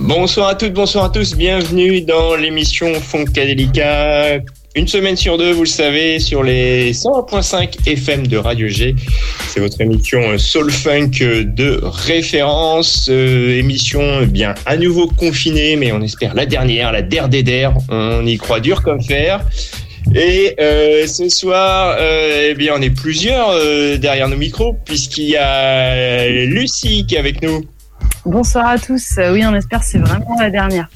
Bonsoir à toutes, bonsoir à tous, bienvenue dans l'émission Funkadelica. Une semaine sur deux, vous le savez, sur les 101.5 FM de Radio G. C'est votre émission Soul Funk de référence. Émission bien à nouveau confinée, mais on espère la dernière, la der. On y croit dur comme fer. Et ce soir, eh bien, on est plusieurs derrière nos micros, puisqu'il y a Lucie qui est avec nous. Bonsoir à tous. Oui, on espère que c'est vraiment la dernière.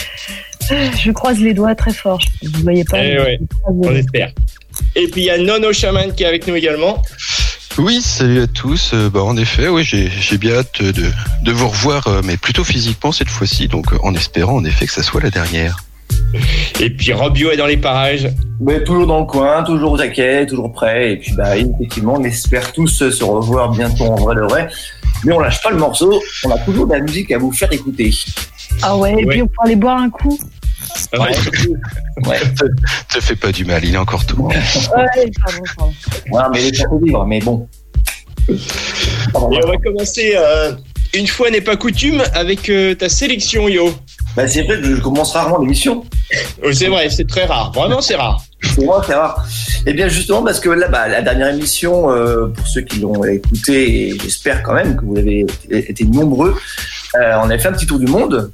Je croise les doigts très fort. Vous ne voyez pas. Ouais, on espère. Et puis il y a Nono Shaman qui est avec nous également. Oui, salut à tous. En effet, oui, j'ai bien hâte de vous revoir, mais plutôt physiquement cette fois-ci. Donc, en espérant en effet que ça soit la dernière. Et puis Robio est dans les parages. Ouais, toujours dans le coin, toujours au taquet, toujours prêt. Et puis effectivement, on espère tous se revoir bientôt en vrai de vrai. Mais on lâche pas le morceau. On a toujours de la musique à vous faire écouter. Ah ouais, et puis on peut aller boire un coup. Ouais. Te fais pas du mal, il est encore tôt. Ouais, pardon. Voilà, mais les temps vivre, mais bon. Et on va commencer, une fois n'est pas coutume, avec ta sélection, Yo. C'est vrai que je commence rarement l'émission. C'est vrai, c'est très rare. Vraiment, c'est rare. C'est rare. Et bien justement parce que là, la dernière émission, pour ceux qui l'ont écouté, et j'espère quand même que vous avez été nombreux, on a fait un petit tour du monde.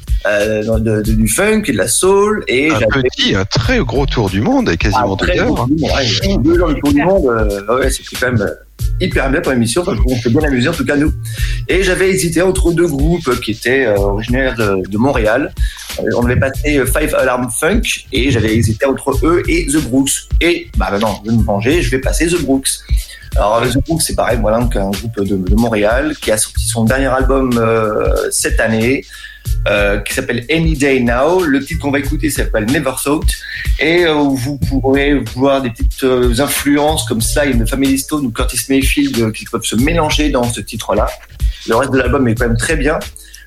Du funk et de la soul et un très gros tour du monde, quasiment 2 heures. 2 heures de tour du monde, c'était quand même hyper bien pour l'émission, parce qu'on s'est bien amusé en tout cas nous. Et j'avais hésité entre 2 groupes qui étaient originaires de Montréal. On avait passé Five Alarm Funk et j'avais hésité entre eux et The Brooks. Et maintenant, je vais me venger, je vais passer The Brooks. Alors The Brooks, c'est pareil, voilà, donc un groupe de Montréal qui a sorti son dernier album cette année. Qui s'appelle Any Day Now. Le titre qu'on va écouter s'appelle Never Thought et vous pourrez voir des petites influences comme Sly, Family Stone ou Curtis Mayfield qui peuvent se mélanger dans ce titre-là. Le reste de l'album est quand même très bien.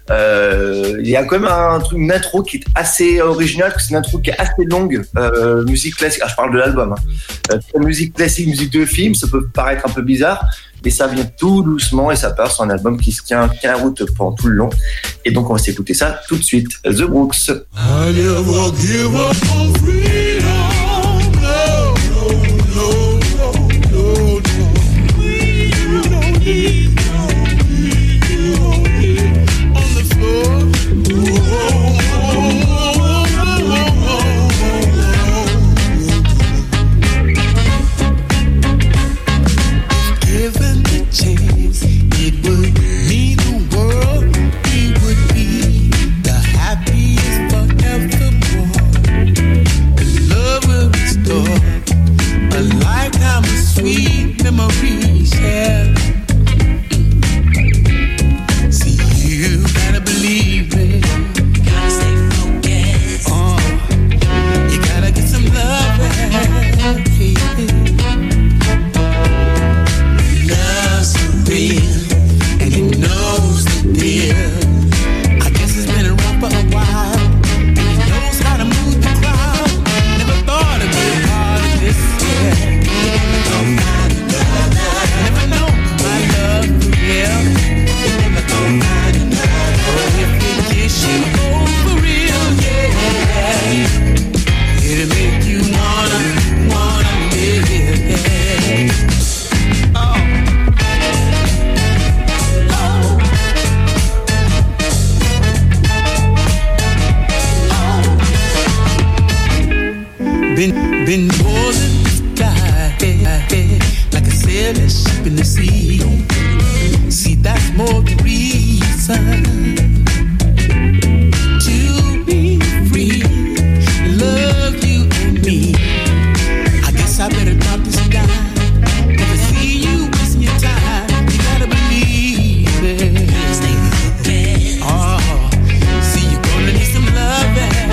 Il y a quand même une intro qui est assez originale, parce que c'est une intro qui est assez longue, musique classique. Je parle de l'album. Musique classique, musique de film, ça peut paraître un peu bizarre, mais ça vient tout doucement et ça part sur un album qui se tient la route pendant tout le long. Et donc on va s'écouter ça tout de suite. The Brooks. I never give up on freedom. No. We don't need on the floor. Given the chance, it would mean the world. We would be the happiest forevermore. The love will restore a lifetime of sweet memories. Yeah. See, you gotta believe me. Gotta stay focused. You gotta get some love. Love's so real, and it knows the deal. I guess it's been around for a while, and it knows how to move the crowd. Never thought it'd be a part of this, yeah. Never know my love for real. Oh, if it gets you over real, yeah. It'll make you wanna live, yeah. Been more than the sky, like a sailor ship in the sea. See, that's more the reason to be free. Love you and me. I guess I better drop this down. Never see you wasting your time. You gotta believe it. Oh, see, you're gonna need some love.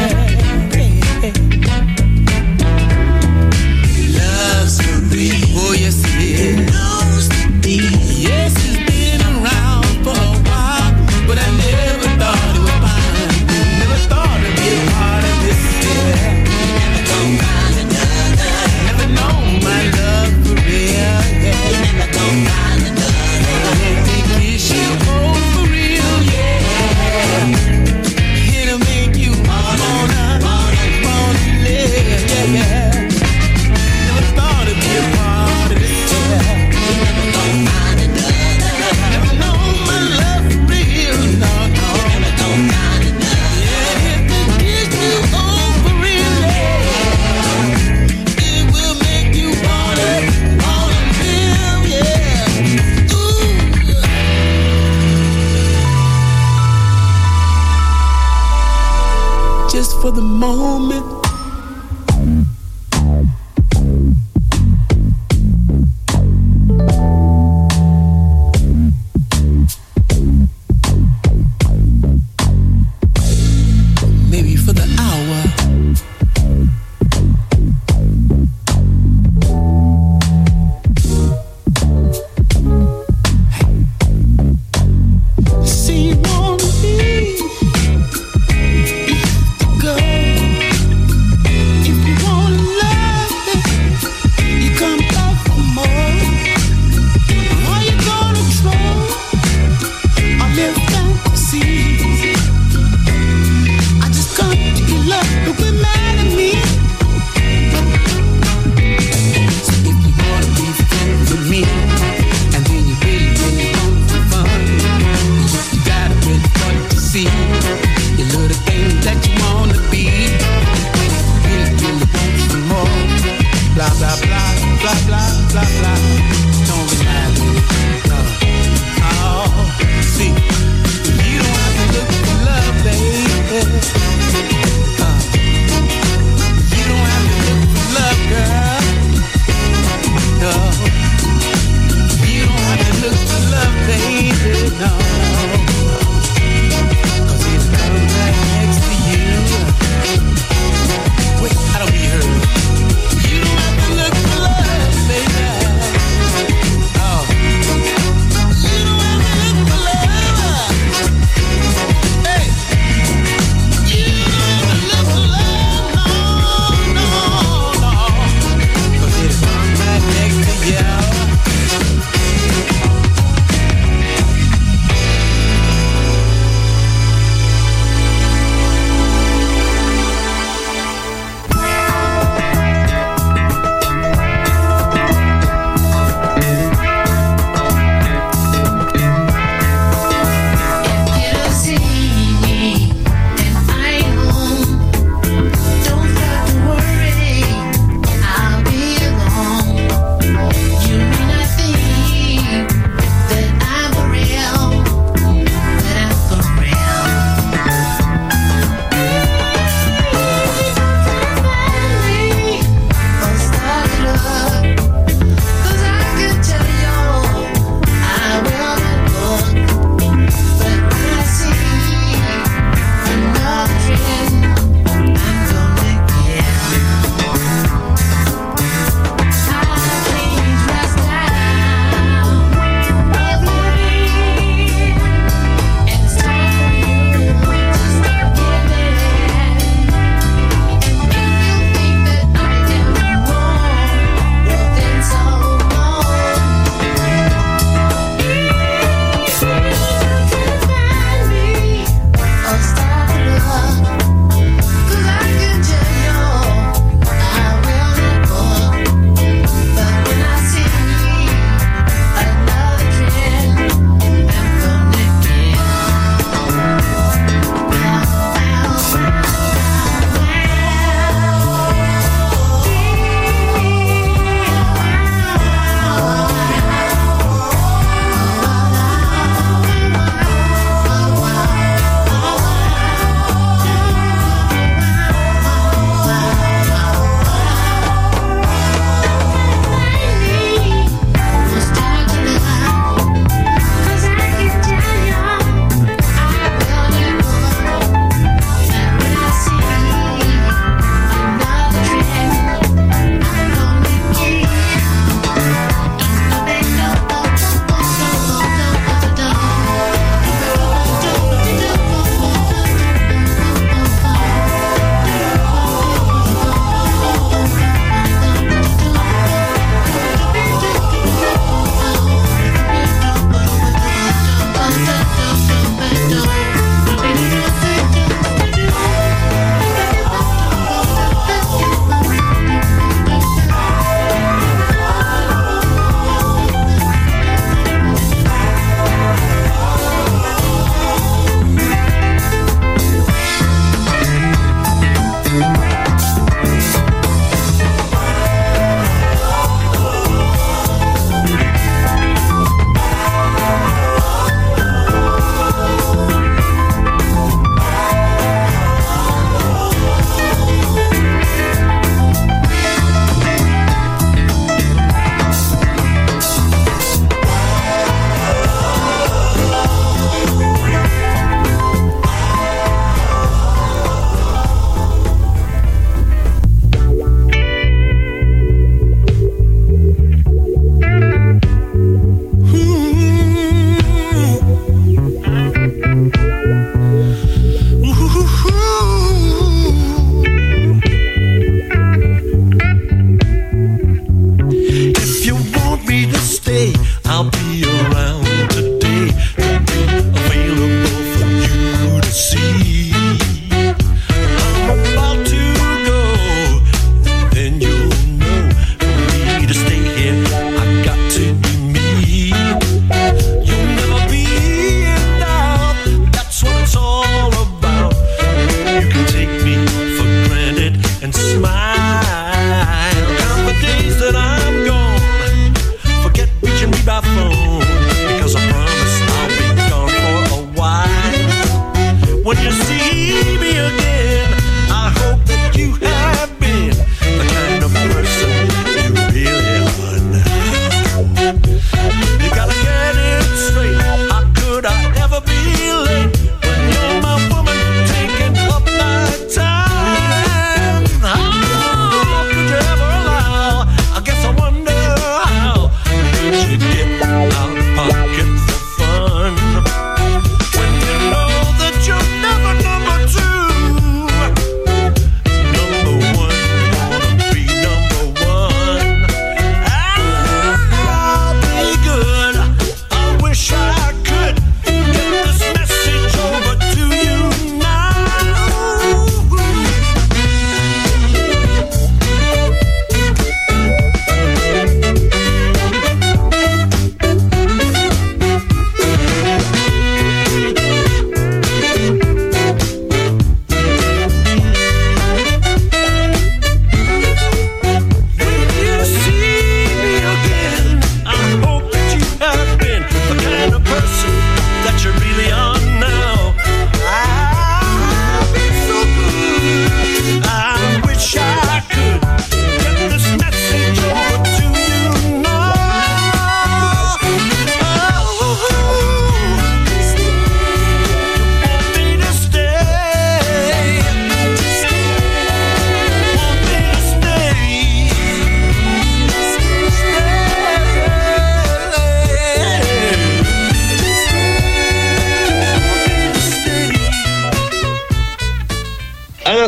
Love's for real. Oh, yes, it is. It knows the deal. Yes, it's been around for a while, but I never thought it would find me. Never thought it'd be a part of this, yeah. Never known blah blah blah blah blah blah. Don't remind me. Oh, see, you don't have to look for love, baby. You don't have to look for love, girl. No, you don't have to look for love, baby. No, 'cause it's coming right next to you. Wait, I don't hear heard. You don't have to look for love, baby.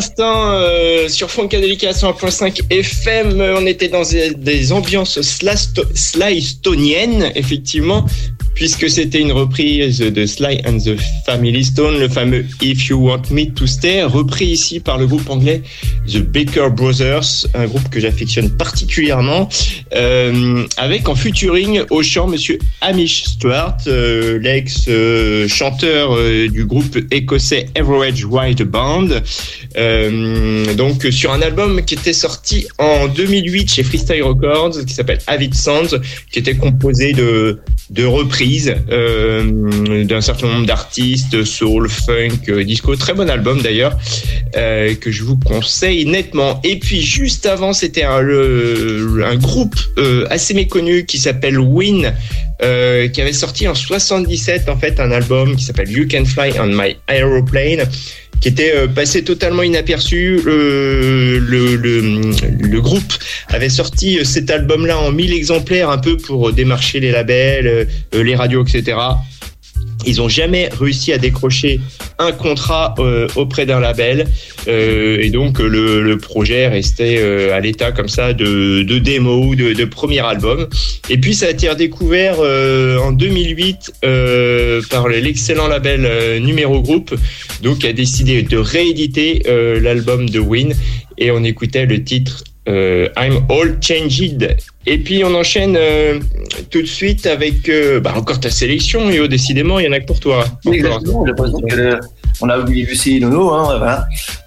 l'instant sur Funkadelic 100.5 FM. On était dans des ambiances Sly-stoniennes, effectivement, puisque c'était une reprise de Sly and the Family Stone, le fameux If You Want Me to Stay, repris ici par le groupe anglais The Baker Brothers, un groupe que j'affectionne particulièrement, avec en featuring au chant monsieur Hamish Stewart, l'ex-chanteur du groupe écossais Average White Band, donc sur un album qui était sorti en 2008 chez Freestyle Records, qui s'appelle Avid Sounds, qui était composé de reprises d'un certain nombre d'artistes, soul, funk, disco, très bon album d'ailleurs, que je vous conseille nettement. Et puis juste avant, c'était un groupe assez méconnu qui s'appelle Win, qui avait sorti en 77 en fait un album qui s'appelle You Can Fly on My Aeroplane, qui était passé totalement inaperçu. Le groupe avait sorti cet album-là en 1000 exemplaires, un peu pour démarcher les labels, les radios, etc. Ils n'ont jamais réussi à décrocher un contrat auprès d'un label, et donc le projet restait à l'état comme ça de démo, de premier album. Et puis ça a été redécouvert en 2008 par l'excellent label Numéro Group, donc qui a décidé de rééditer l'album de Win, et on écoutait le titre I'm All Changed. Et puis on enchaîne tout de suite avec encore ta sélection, Yo, décidément il y en a que pour toi. Exactement, j'ai l'impression qu'on a oublié Lucie et Nono, hein, voilà.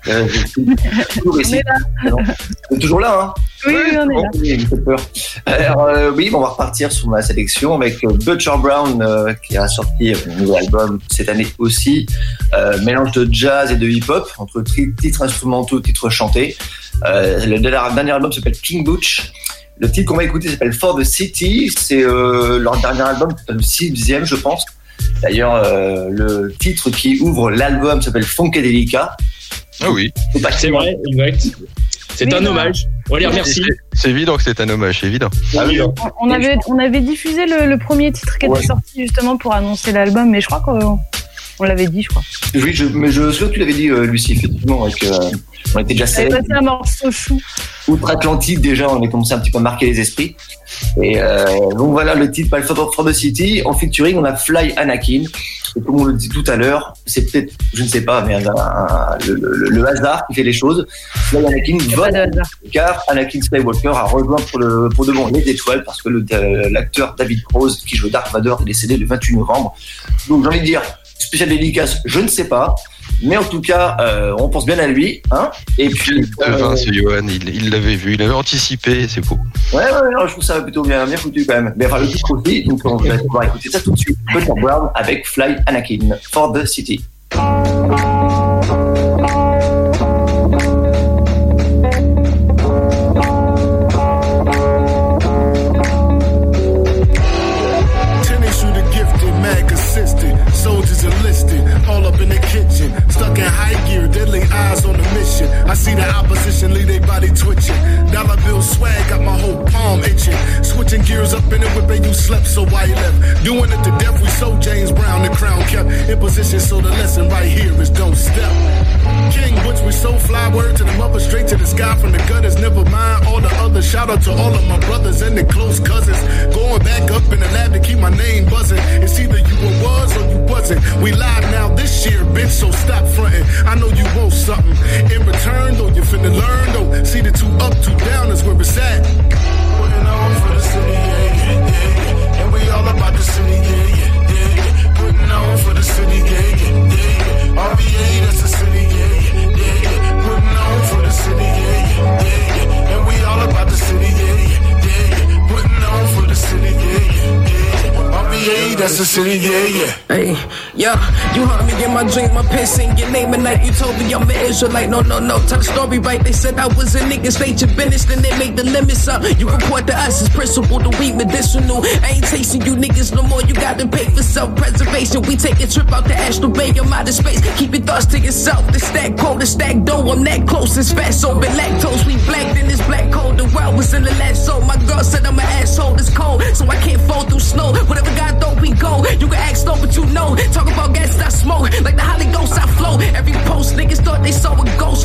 Toujours ici. Toujours là, hein. Oui, on est là. Il me fait peur. Alors, on va repartir sur ma sélection avec Butcher Brown, qui a sorti un nouvel album cette année aussi. Mélange de jazz et de hip-hop, entre titres instrumentaux, titres chantés. Le dernier album s'appelle King Butch. Le titre qu'on va écouter s'appelle For the City. C'est leur dernier album, le 6e, je pense. D'ailleurs, le titre qui ouvre l'album s'appelle Funkadelica. Ah oui. C'est vrai, exact. C'est un hommage. On les remercie. C'est évident que c'est un hommage, c'est évident. On avait diffusé le premier titre qui était sorti justement pour annoncer l'album, mais je crois qu'on l'avait dit, je crois. Oui, mais je sais que tu l'avais dit, Lucie, effectivement, avec, on était déjà célèbres. C'était un morceau chou. Outre-Atlantique, déjà, on avait commencé un petit peu à marquer les esprits. Et donc voilà, le titre For the City. En featuring, on a Fly Anakin. Et comme on le dit tout à l'heure, c'est peut-être, je ne sais pas, mais le hasard qui fait les choses. Fly Anakin vote, car Anakin Skywalker a rejoint pour de bon les étoiles, parce que l'acteur David Prowse, qui joue Darth Vader, est décédé le 28 novembre. Donc j'ai envie de dire, spécial dédicace, je ne sais pas. Mais en tout cas, on pense bien à lui, hein. Et puis, c'est Johan, il l'avait vu, il avait anticipé, c'est beau. Ouais, je trouve ça plutôt bien foutu quand même. Mais enfin, le titre aussi, donc on va pouvoir écouter ça tout de suite. Butcher Brown avec Fly Anakin, For the City. Soldiers enlisted, all up in the kitchen, stuck in high gear, deadly eyes on the mission. I see the opposition leave their body twitching. Dollar bill swag got my whole palm itching. Switching gears up in the whip and you slept, so why you left? Doing it to death, we sold James Brown, the crown kept in position, so the lesson right here is don't step. King Butch, we so fly, word to the mother, straight to the sky from the gutters, never mind all the others. Shout out to all of my brothers and the close cousins. Going back up in the lab to keep my name buzzing. It's either you was or you wasn't. We live now this year, bitch, so stop fronting. I know you want something in return, though you finna learn, though. See the 2 up, 2 down is where it's at. Putting on for the city, yeah. And we all about the city, yeah. Putting on for the city, yeah. RBA, that's the city, yeah. Putting on for the city, yeah. And we all about the city, yeah. Putting on for the city, yeah. RBA, that's the city, yeah. Hey, yeah, you heard me in my dream, my pen saying your name at night. You told me I'm an Israelite, no. Tell the story right, they said I was a nigga, state your business, then they make the limits up. You report to us as principle, the weed medicinal. I ain't chasing you niggas no more, you gotta pay for self-preservation. We take a trip out to Astral Bay, I'm out of space. Keep your thoughts to yourself, the stack cold, the stack dough. I'm that close, it's fat, so been lactose. We black in this black cold, the world was in the last soul. My girl said I'm an asshole, it's cold, so I can't fall through snow. Whatever God thought we go, you can ask though, but you know. Talk about gas I smoke, like the Holy Ghost I flow. Every post, niggas thought they saw a ghost.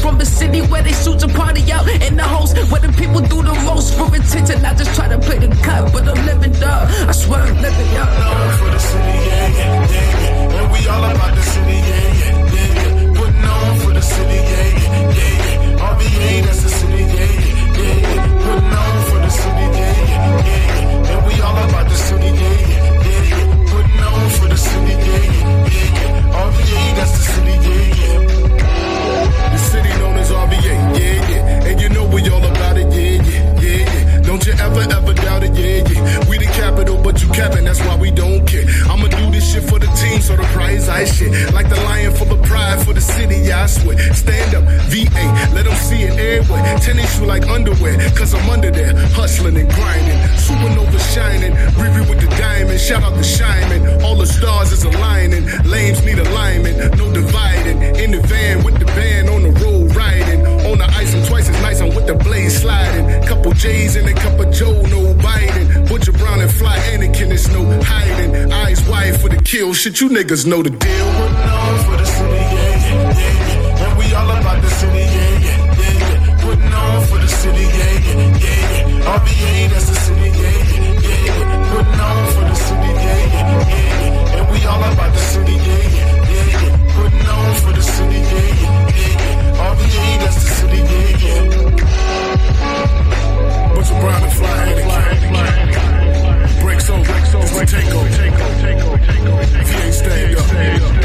from the city where they shoot your party out in the host, where the people do the most for attention. I just try to play the cut, but I'm living up. I swear I'm living up. For the city, yeah, yeah, yeah. And we all about the city, yeah, yeah, yeah. Putting on for the city, yeah, yeah, yeah. RVA, that's the city, yeah, yeah, yeah. Putting on for the city, yeah, yeah, yeah. And we all about the city, yeah, yeah, yeah. Putting on for the city, yeah, yeah, yeah. RVA, that's the city, yeah, yeah. The city known as RVA, yeah, yeah. And you know we all about it, yeah, yeah, yeah, yeah. Don't you ever doubt it, yeah, yeah. We the capital, but you capping, that's why we don't care. I'ma do this shit for the team, so the prize I shit. Like the lion full of pride for the city, yeah, I swear. Stand up, VA, let them see it everywhere. Tennis shoe like underwear, cause I'm under there, hustling and grinding. Supernova shining, Riri with the diamond. Shout out to Shyman, all the stars is aligning. Lames need alignment, no dividing. In the van with the band, on the road riding. On the ice, I'm twice as nice, I'm with the blade sliding. Couple J's and a cup of Joe, no Biden. Butcher Brown and Fly Anakin, it's no hiding. Eyes wide for the kill, shit, you niggas know the deal. Putting on for the city, yeah, yeah, yeah. And we all about the city, yeah, yeah, yeah. Putting on for the city, yeah, yeah, yeah. RVA, that's the city, yeah, yeah, yeah. Putting on for the city, yeah, yeah, yeah. And we all about the city, yeah, yeah, yeah. Putting on for the city, yeah, yeah, yeah. RVA, that's the city, yeah, yeah. Butcher Brown and Fly Anakin. Breaks over, take over. If you ain't stand up.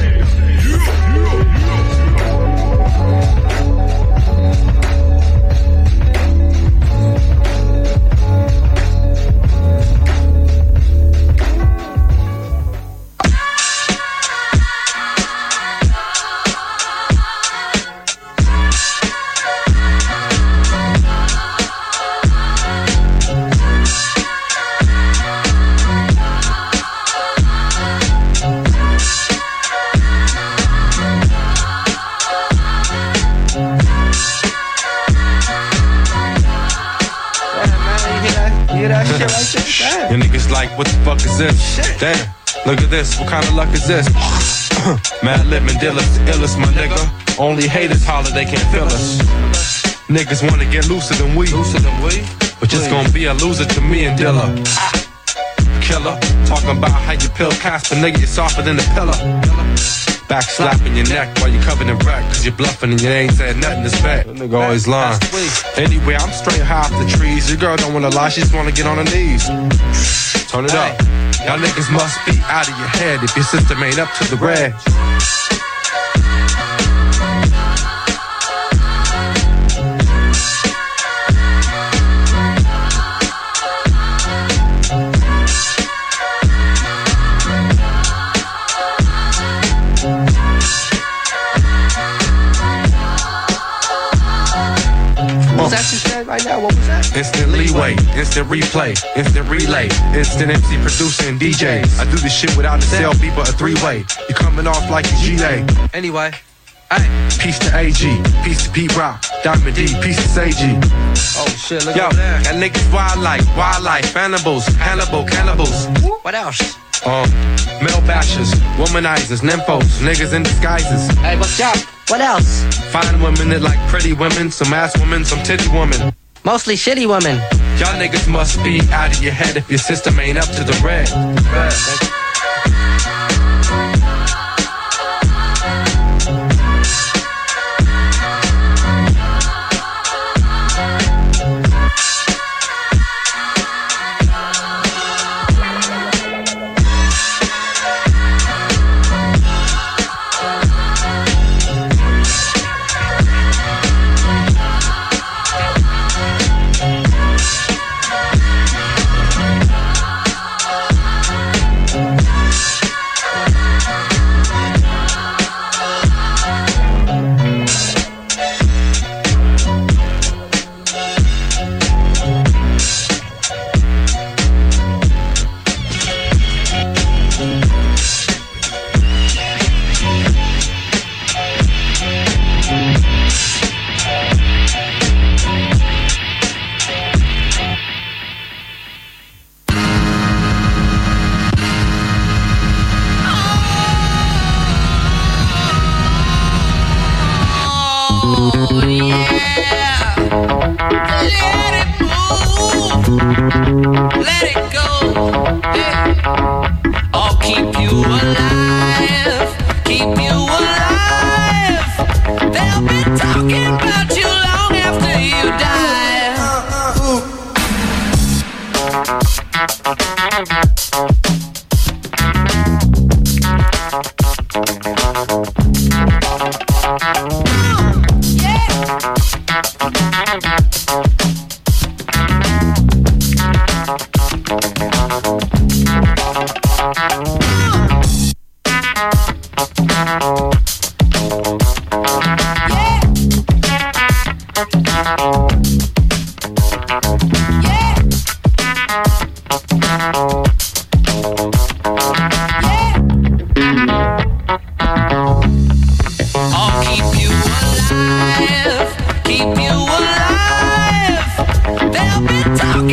Your niggas like, what the fuck is this? Damn, look at this, what kind of luck is this? Mad Lip and Dilla's the illest, my nigga. Only haters holler, they can't feel us. Niggas wanna get looser than we. But just gonna be a loser to me and Dilla. Killer, talking about how you pill Casper, nigga, you're softer than the pillar. Back slapping your neck while you covered in wreck, cause you're bluffing and you ain't said nothing this bad. That nigga always lying. Anyway, I'm straight high off the trees. Your girl don't wanna lie, she just wanna get on her knees. Turn it up. Y'all niggas must be out of your head if your system ain't up to the red. Right now, what was that? Instant leeway, instant replay, instant relay, instant MC producer and DJs. I do this shit without a cell beat but a three-way. You coming off like a GA. Anyway, hey. Peace to AG, peace to Pete Rock, Diamond D, peace to Seiji. Oh shit, look yo, over there. That niggas wildlife, animals, cannibals. What else? Male bashers, womanizers, nymphos, niggas in disguises. Hey, what's up? What else? Fine women that like pretty women, some ass women, some titty women. Mostly shitty women. Y'all niggas must be out of your head if your system ain't up to the red.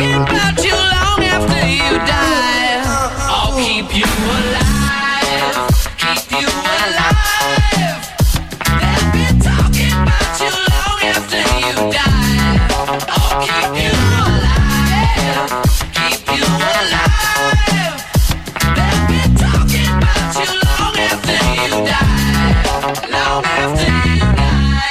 talking about you long after you die. I'll keep you alive, keep you alive. They'll be talking about you long after you die. I'll keep you alive, keep you alive. They'll be talking about you long after you die, long after you die.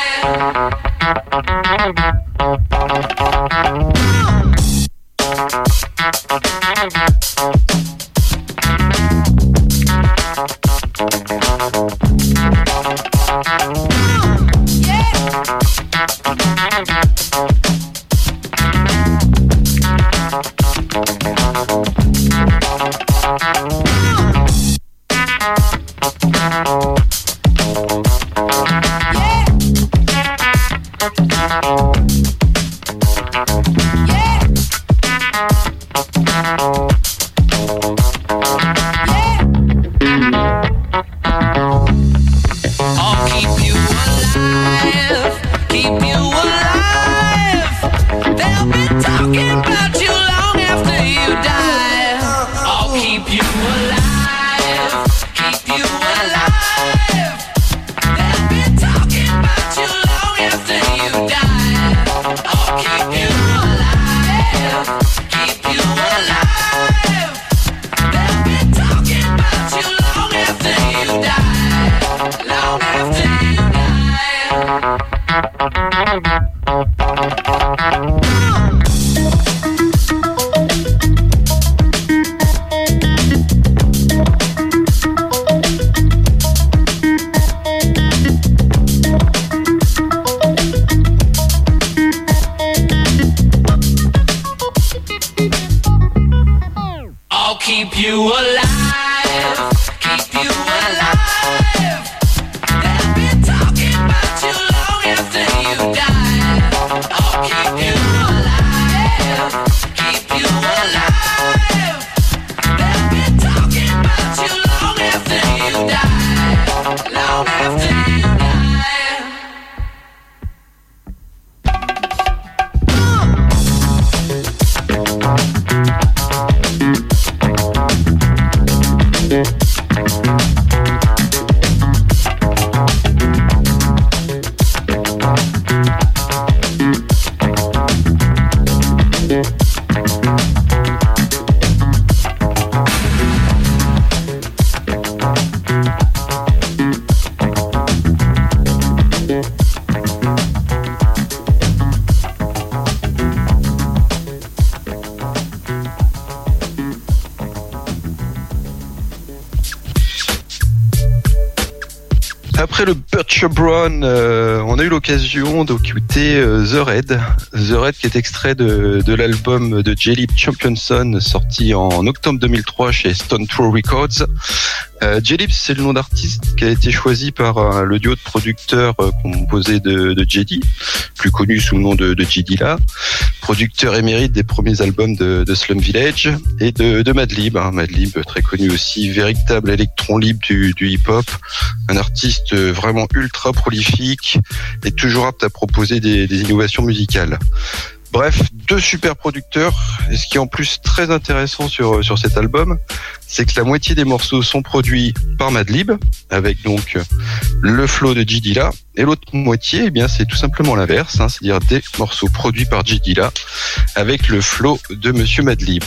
Après le Butcher Brown, on a eu l'occasion d'écouter The Red. The Red qui est extrait de l'album de J-Lib Championson sorti en octobre 2003 chez Stone Throw Records. J-Lib, c'est le nom d'artiste qui a été choisi par le duo de producteurs composé de JD, plus connu sous le nom de J-Dilla, producteur émérite des premiers albums de Slum Village, et de Madlib. Madlib, très connu aussi, véritable électron libre du hip-hop, un artiste vraiment ultra prolifique et toujours apte à proposer des innovations musicales. Bref, deux super producteurs. Et ce qui est en plus très intéressant sur cet album, c'est que la moitié des morceaux sont produits par Madlib, avec donc le flow de J-Dilla, et l'autre moitié, eh bien, c'est tout simplement l'inverse, c'est-à-dire des morceaux produits par J-Dilla, avec le flow de Monsieur Madlib.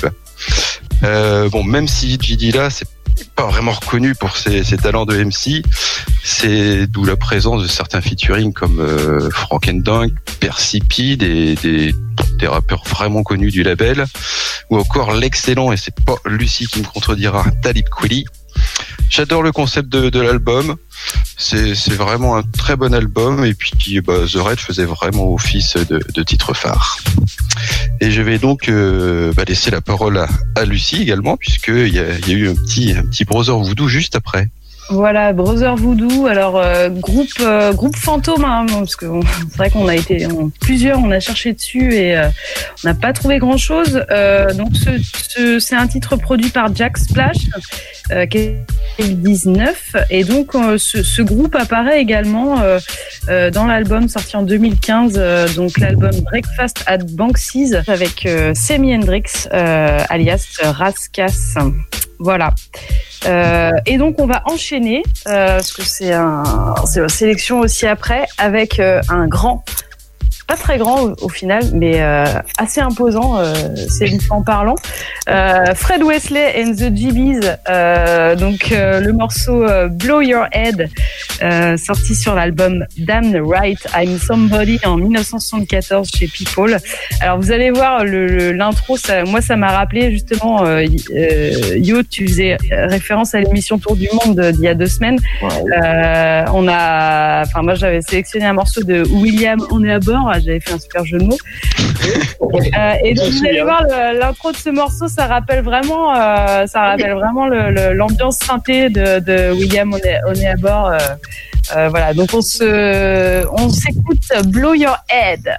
Même si J-Dilla, c'est pas vraiment reconnu pour ses talents de MC, c'est d'où la présence de certains featuring comme Frank and Dunk, Percy P, des rappeurs vraiment connus du label, ou encore l'excellent, et c'est pas Lucie qui me contredira, Talib Kweli. J'adore le concept de l'album, c'est vraiment un très bon album, et puis The Red faisait vraiment office de titre phare. Et je vais donc laisser la parole à Lucie également, puisqu'il y a eu un petit brother voodoo juste après. Voilà, Brother Voodoo. Alors groupe fantôme, hein, parce que c'est vrai qu'on a été plusieurs, on a cherché dessus et on n'a pas trouvé grand chose. Donc c'est un titre produit par Jack Splash, qui est 19, et donc ce groupe apparaît également dans l'album sorti en 2015, donc l'album Breakfast at Banksy's avec Semi Hendrix, alias Raskas. Voilà. Et donc on va enchaîner parce que c'est la sélection aussi après avec un grand, pas très grand au final, mais assez imposant, c'est une fois en parlant. Fred Wesley and the GBs, donc le morceau Blow Your Head, sorti sur l'album Damn Right I'm Somebody en 1974 chez People. Alors vous allez voir l'intro, ça m'a rappelé justement, Yo, tu faisais référence à l'émission Tour du Monde d'il y a 2 semaines. Ouais. Moi j'avais sélectionné un morceau de William On est à bord. J'avais fait un super jeu de mots. Et donc vous allez voir l'intro de ce morceau, ça rappelle vraiment l'ambiance synthé de William On est à bord. Voilà, donc on s'écoute Blow Your Head.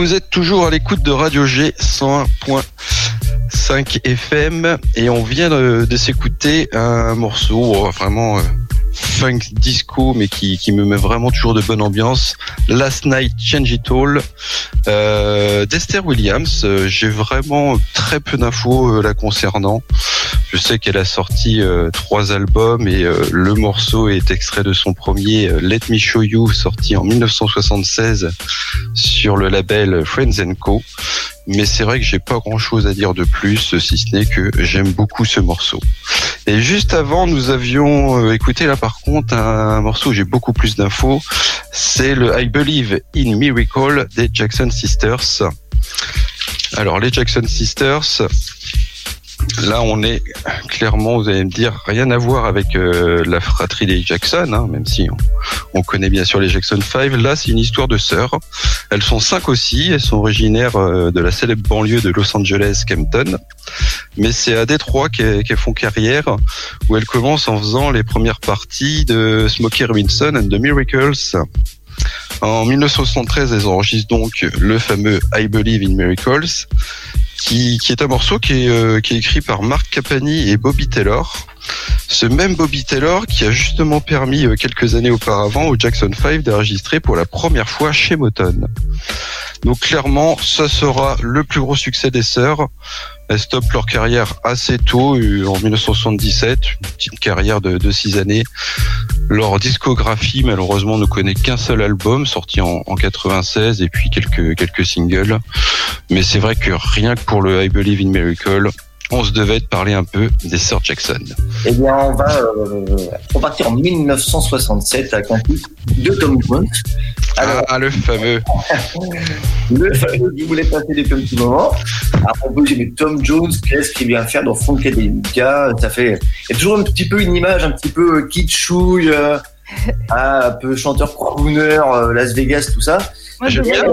Vous êtes toujours à l'écoute de Radio G 101.5 FM et on vient de s'écouter un morceau vraiment funk disco mais qui me met vraiment toujours de bonne ambiance. Last Night Change It All d'Esther Williams. J'ai vraiment très peu d'infos la concernant. Je sais qu'elle a sorti 3 albums et le morceau est extrait de son premier Let Me Show You, sorti en 1976 sur le label Friends & Co. Mais c'est vrai que j'ai pas grand chose à dire de plus, si ce n'est que j'aime beaucoup ce morceau. Et juste avant, nous avions écouté là par contre un morceau où j'ai beaucoup plus d'infos. C'est le I Believe in Miracle des Jackson Sisters. Alors les Jackson Sisters, là on est clairement, vous allez me dire, rien à voir avec la fratrie des Jackson, hein, même si on connaît bien sûr les Jackson 5. Là c'est une histoire de sœurs. Elles sont 5 aussi, elles sont originaires de la célèbre banlieue de Los Angeles, Compton. Mais c'est à Détroit qu'elles font carrière, où elles commencent en faisant les premières parties de Smokey Robinson and the Miracles. En 1973, elles enregistrent donc le fameux I Believe in Miracles, qui est un morceau qui est écrit par Mark Capani et Bobby Taylor. Ce même Bobby Taylor qui a justement permis quelques années auparavant aux Jackson 5 d'enregistrer pour la première fois chez Motown. Donc clairement, ça sera le plus gros succès des sœurs. Elles stoppent leur carrière assez tôt, en 1977, une petite carrière de 6 années. Leur discographie, malheureusement, ne connaît qu'un seul album, sorti en 96, et puis quelques singles. Mais c'est vrai que rien que pour le I Believe in Miracle, on se devait de parler un peu des sœurs Jackson. Eh bien, on va repartir en 1967 avec un titre de Tom Jones. Alors, le fameux. Le fameux qui voulait passer depuis un petit moment. Alors, on peut dire, Tom Jones, qu'est-ce qu'il vient faire dans Funkadelica? Ça fait, il y a toujours un petit peu une image un petit peu kitschouille, un peu chanteur crooner, Las Vegas, tout ça. Moi, je vois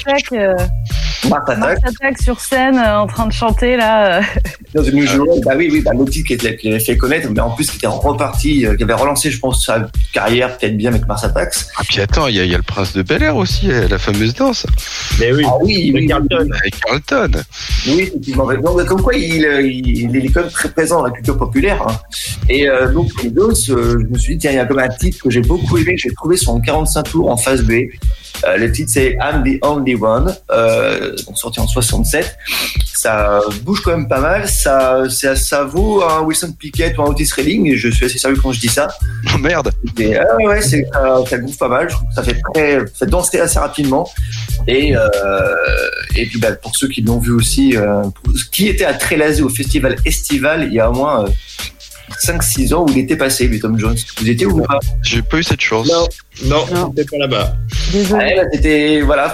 Mars Attack sur scène en train de chanter là. Dans une journée, le titre qui avait fait connaître, mais en plus qui était reparti, qui avait relancé, je pense, sa carrière peut-être bien avec Mars Attacks. Ah puis attends, il y a le Prince de Bel-Air aussi, la fameuse danse. Mais oui, oui, Carlton. Avec Carlton. Oui, effectivement. Donc, comme quoi, il est quand même très présent dans la culture populaire. Hein. Et donc, les Jones, je me suis dit, tiens, il y a comme un titre que j'ai beaucoup aimé, que j'ai trouvé sur 45 tours en phase B. Le titre c'est I'm the Only One, donc sorti en 67. Ça bouge quand même pas mal. Ça vaut un Wilson Pickett ou un Otis Redding. Et je suis assez sérieux quand je dis ça. Oh merde. Et, ouais, ça groove pas mal. Je trouve que ça fait danser assez rapidement. Et puis pour ceux qui l'ont vu aussi, qui était à Trélazé au festival estival il y a au moins 5-6 ans où il était passé, lui, Tom Jones. Vous étiez où ou pas? J'ai pas eu cette chance. Non, c'était pas là-bas. Désolé. C'était, voilà,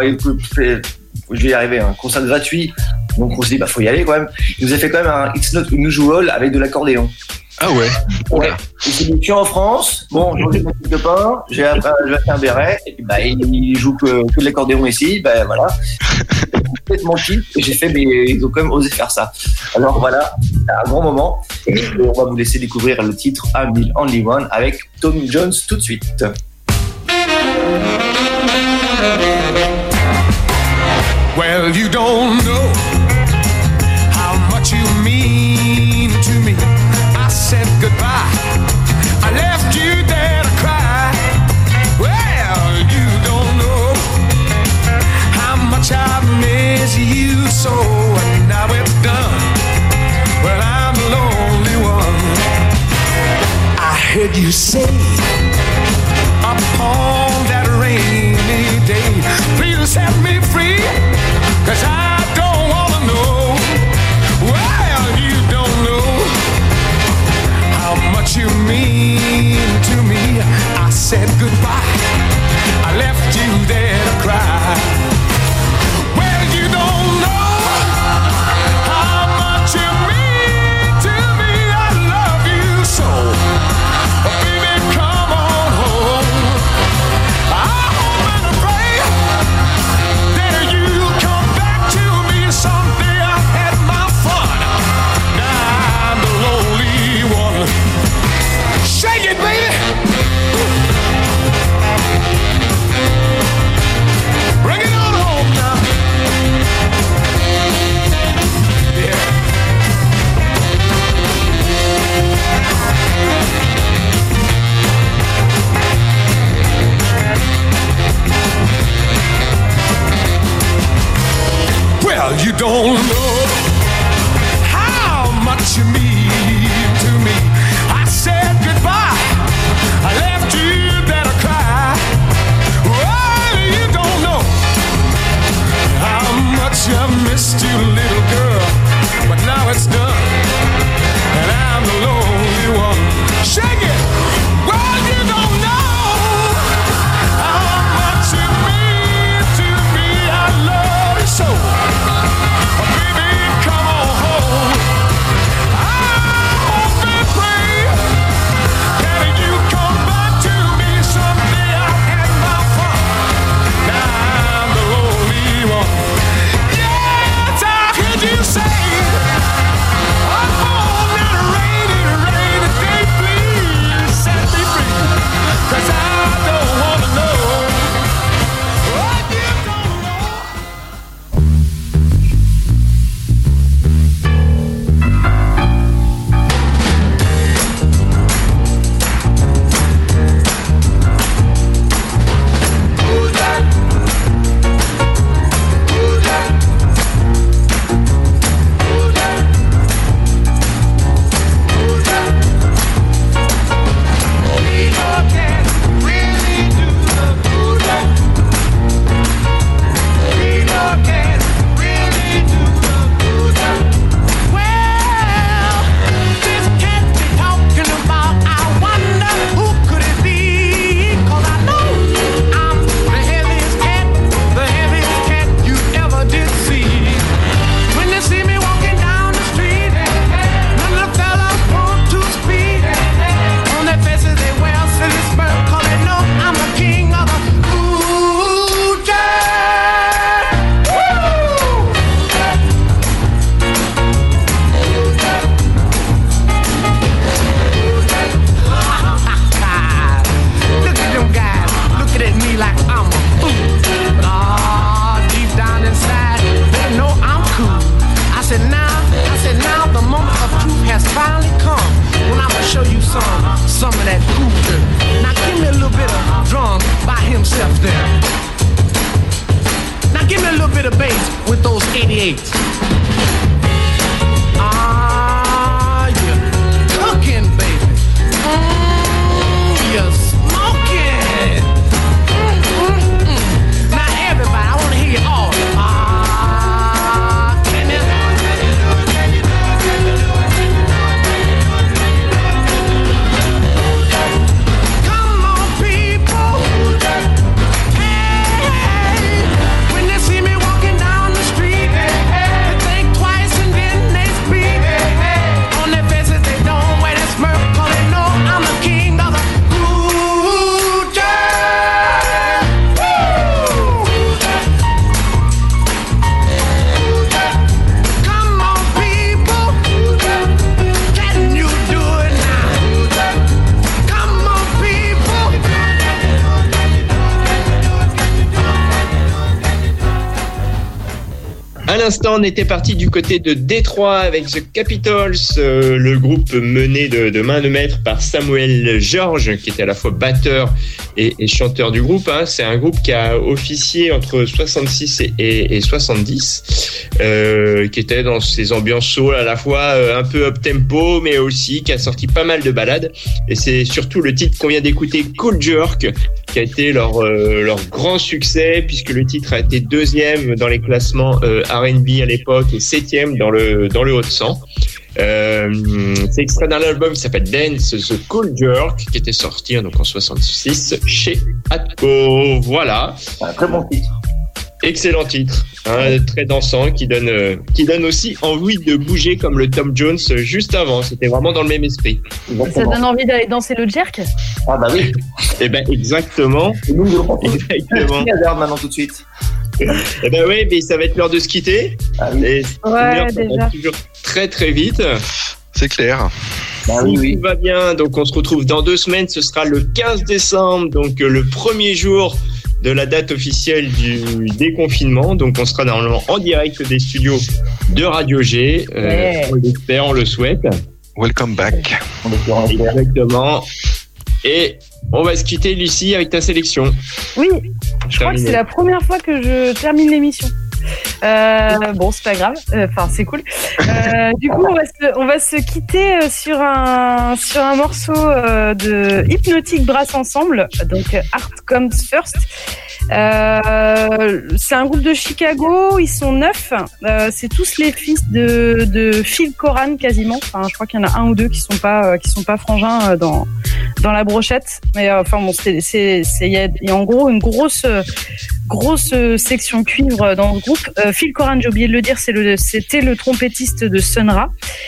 je vais y arriver, un concert gratuit. Donc on s'est dit, faut y aller quand même. Il nous a fait quand même un It's Not Unusual avec de l'accordéon. Ah ouais. Ouais. Il s'est mis en France. Bon, j'ai mes petits copains, j'ai fait un béret, et puis il joue que de l'accordéon ici, voilà. Complètement cheap, et j'ai fait, mais ils ont quand même osé faire ça. Alors voilà, un grand moment. Et on va vous laisser découvrir le titre I'm the Only One avec Tom Jones tout de suite. Well, you don't know how much you mean to me. I said goodbye. I left you there to cry. Well, you don't know how much I miss you so. And now it's done. Well, I'm the lonely one. I heard you say upon that rainy day, please set me free, 'cause I don't wanna know. Well, you don't know how much you mean to me. I said goodbye, I left you there to cry. Well, you don't know how much you mean to me. I love you so. Baby, come on home. I hope and pray that you'll come back to don't know how much you mean to me. I said goodbye, I left you there to cry. Oh, you don't know how much I missed you, little girl. But now it's done, and I'm the lonely one. Shake it! Well, you don't know how much you mean to me. I love you so. Baby, come on home. I hope and pray that you come back to me someday. I'll have my fun. Now I'm the lonely one. Yes, I heard you say, oh, not a rainy day, please set me free. 'Cause I don't wanna know what you don't know. Some of that cool dirt. Now give me a little bit of drum by himself there. Now give me a little bit of bass with those 88s. Ah, you're cooking, baby. You're smoking. Now everybody, I want to hear you all. Ah, can you? Come on, people. Hey, when they see me walking down the street, they think twice and then they speak. On their faces they don't wear that smirk, 'cause they know I'm the king of the cool jazz. Woo! Come on, people. Can you do it now? Come on, people. À l'instant, on était parti du côté de Détroit avec The Capitals, le groupe mené de main de maître par Samuel George, qui était à la fois batteur et chanteur du groupe. Hein. C'est un groupe qui a officié entre 66 et 70, qui était dans ces ambiances soul à la fois un peu up-tempo, mais aussi qui a sorti pas mal de ballades. Et c'est surtout le titre qu'on vient d'écouter, Cool Jerk, qui a été leur grand succès, puisque le titre a été 2e dans les classements R&B à l'époque et 7e dans le haut de 100. C'est extrait d'un album qui s'appelle Dance the Cool Jerk, qui était sorti donc en 66 chez Atco. Voilà. Un très bon titre. Excellent titre, hein, très dansant, qui donne aussi envie de bouger comme le Tom Jones juste avant. C'était vraiment dans le même esprit. Ça donne envie d'aller danser le jerk? Ah bah oui. Eh ben exactement. Exactement. Maintenant tout de suite. Eh ben oui, mais ça va être l'heure de se quitter. Ah oui. Et Ouais, ça déjà. va toujours très très vite. C'est clair. Bah oui, oui. Tout va bien, donc on se retrouve dans 2 semaines. Ce sera le 15 décembre, donc le premier jour de la date officielle du déconfinement. Donc on sera normalement en direct des studios de Radio G. Ouais. On l'espère, on le souhaite. Welcome back. Exactement. Et on va se quitter, Lucie, avec ta sélection. Oui, je crois que c'est la première fois que je termine l'émission. Bon, c'est pas grave. Enfin, c'est cool. Du coup, on va se quitter sur un morceau de Hypnotic Brass Ensemble, donc Art Comes First. C'est un groupe de Chicago, ils sont 9. C'est tous les fils de Phil Coran quasiment. Enfin, je crois qu'il y en a un ou deux qui sont pas frangins dans la brochette. Mais enfin bon, il y a en gros une grosse section cuivre dans le groupe. Phil Coran, j'ai oublié de le dire, c'était le trompettiste de Sun Ra.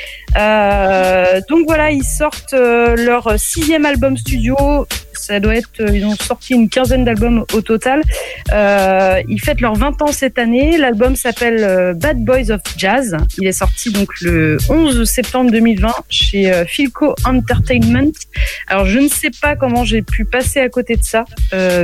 Donc voilà, ils sortent leur 6e album studio. Ça doit être, ils ont sorti une quinzaine d'albums au total. Ils fêtent leurs 20 ans cette année. L'album s'appelle Bad Boys of Jazz. Il est sorti donc le 11 septembre 2020 chez Philco Entertainment. Alors je ne sais pas comment j'ai pu passer à côté de ça.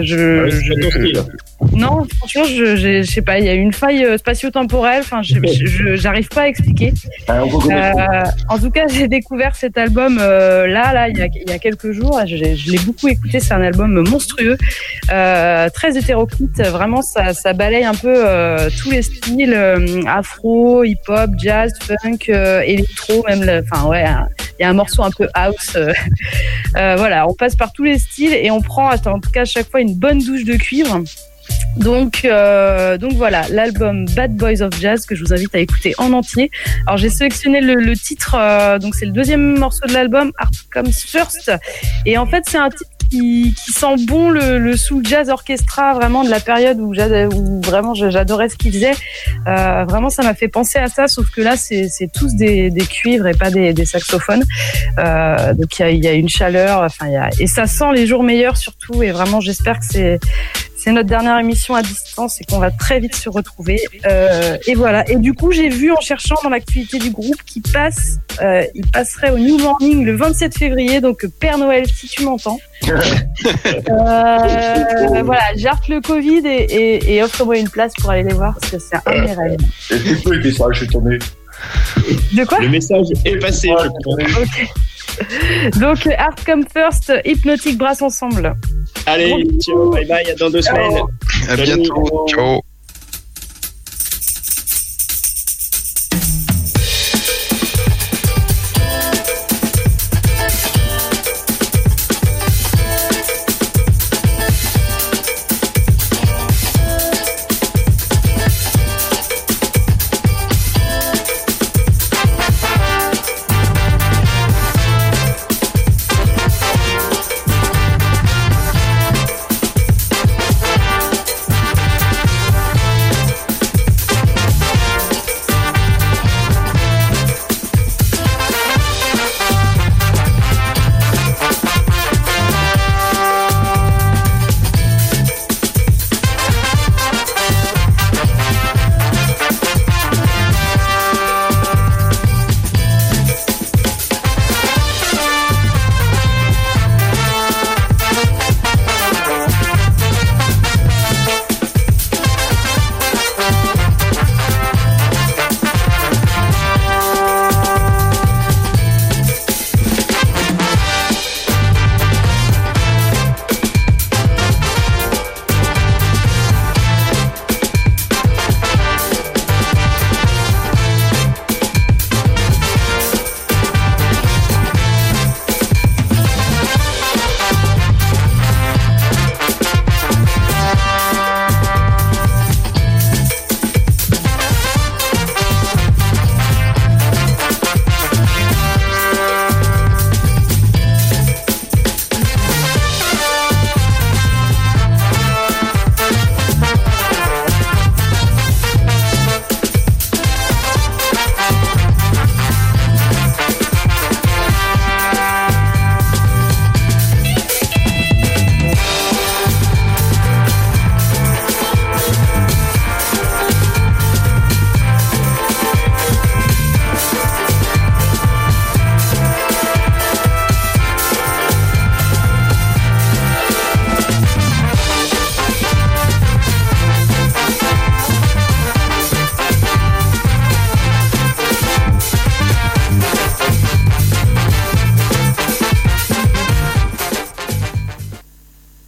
Non, franchement, je sais pas. Il y a une faille spatio-temporelle. Enfin, j'arrive pas à expliquer. En tout cas, j'ai découvert cet album il y a quelques jours. Je l'ai beaucoup écouté. C'est un album monstrueux, très hétéroclite. Vraiment, ça balaye un peu tous les styles afro, hip-hop, jazz, funk, électro, même. Il y a un morceau un peu house. Voilà, on passe par tous les styles et on prend, en tout cas, à chaque fois une bonne douche de cuivre. Donc voilà, l'album Bad Boys of Jazz que je vous invite à écouter en entier. Alors j'ai sélectionné le titre, donc c'est le 2e morceau de l'album, Art Comes First. Et en fait c'est un titre qui sent bon le soul jazz orchestra, vraiment de la période où vraiment j'adorais ce qu'il faisait. Vraiment ça m'a fait penser à ça, sauf que là c'est tous des cuivres et pas des saxophones. Donc il y a une chaleur, et ça sent les jours meilleurs surtout. Et vraiment j'espère que c'est notre dernière émission à distance et qu'on va très vite se retrouver. Et voilà. Et du coup, j'ai vu en cherchant dans l'actualité du groupe qu'il il passerait au New Morning le 27 février. Donc, Père Noël, si tu m'entends. Voilà, j'arte le Covid et offre-moi une place pour aller les voir parce que c'est un de mes rêves. Et tu peux écouter ça, je suis tombé. De quoi ? Le message est passé. Ok. Donc, Art Come First, Hypnotic Brass Ensemble. Allez, ciao, bye bye, à dans 2 semaines. À bientôt, ciao.